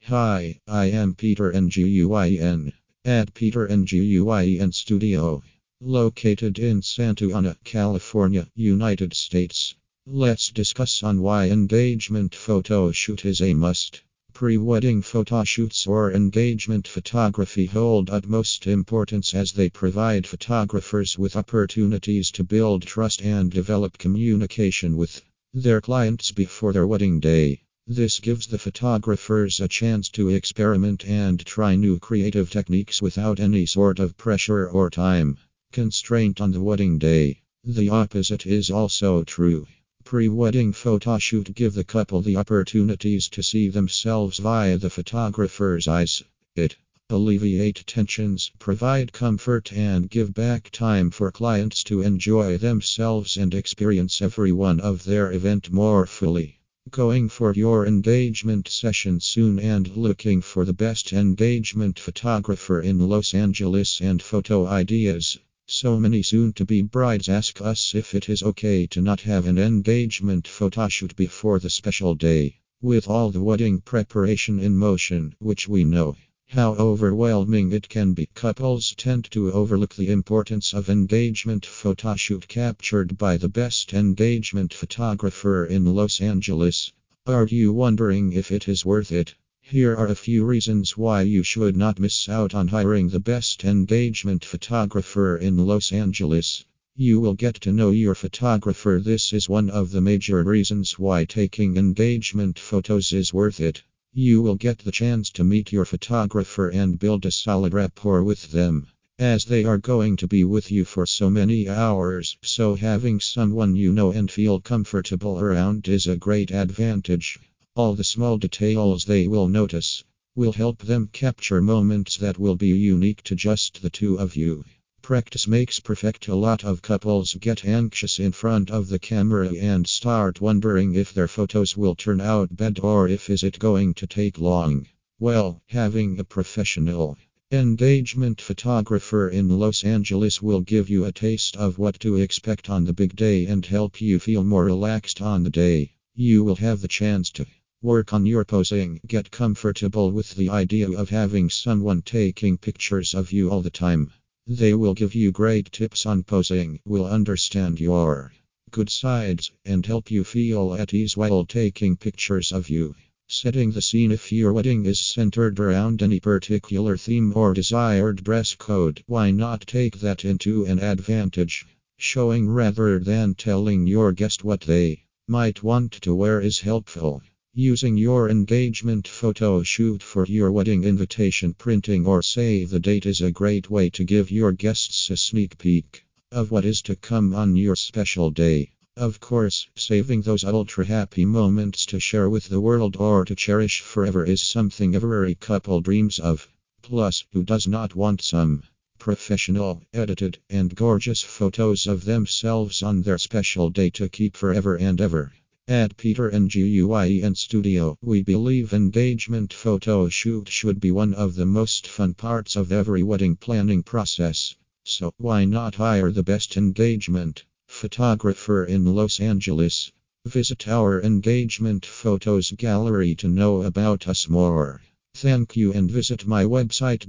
Hi, I am Peter Nguyen at Peter Nguyen Studio, located in Santa Ana, California, United States. Let's discuss on why engagement photo shoot is a must. Pre-wedding photo shoots or engagement photography hold utmost importance as they provide photographers with opportunities to build trust and develop communication with their clients before their wedding day. This gives the photographers a chance to experiment and try new creative techniques without any sort of pressure or time constraint on the wedding day. The opposite is also true. Pre-wedding photoshoot give the couple the opportunities to see themselves via the photographer's eyes. It alleviate tensions, provide comfort, and give back time for clients to enjoy themselves and experience every one of their event more fully. Going for your engagement session soon and looking for the best engagement photographer in Los Angeles and photo ideas. So many soon-to-be brides ask us if it is okay to not have an engagement photoshoot before the special day. With all the wedding preparation in motion, which we know how overwhelming it can be, couples tend to overlook the importance of engagement photoshoot captured by the best engagement photographer in Los Angeles. Are you wondering if it is worth it? Here are a few reasons why you should not miss out on hiring the best engagement photographer in Los Angeles. You will get to know your photographer. This is one of the major reasons why taking engagement photos is worth it. You will get the chance to meet your photographer and build a solid rapport with them, as they are going to be with you for so many hours. So having someone you know and feel comfortable around is a great advantage. All the small details they will notice will help them capture moments that will be unique to just the two of you. Practice makes perfect. A lot of couples get anxious in front of the camera and start wondering if their photos will turn out bad or if is it going to take long. Well, having a professional engagement photographer in Los Angeles will give you a taste of what to expect on the big day and help you feel more relaxed on the day. You will have the chance to work on your posing, get comfortable with the idea of having someone taking pictures of you all the time. They will give you great tips on posing, will understand your good sides, and help you feel at ease while taking pictures of you. Setting the scene: if your wedding is centered around any particular theme or desired dress code, why not take that into an advantage? Showing rather than telling your guest what they might want to wear is helpful. Using your engagement photo shoot for your wedding invitation printing or save the date is a great way to give your guests a sneak peek of what is to come on your special day. Of course, saving those ultra happy moments to share with the world or to cherish forever is something every couple dreams of. Plus, who does not want some professional, edited, and gorgeous photos of themselves on their special day to keep forever and ever? At Peter Nguyen Studio, we believe engagement photo shoot should be one of the most fun parts of every wedding planning process. So why not hire the best engagement photographer in Los Angeles? Visit our engagement photos gallery to know about us more. Thank you, and visit my website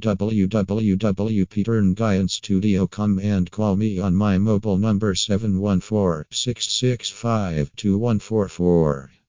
www.peternguyenstudio.com and call me on my mobile number 714-665-2144.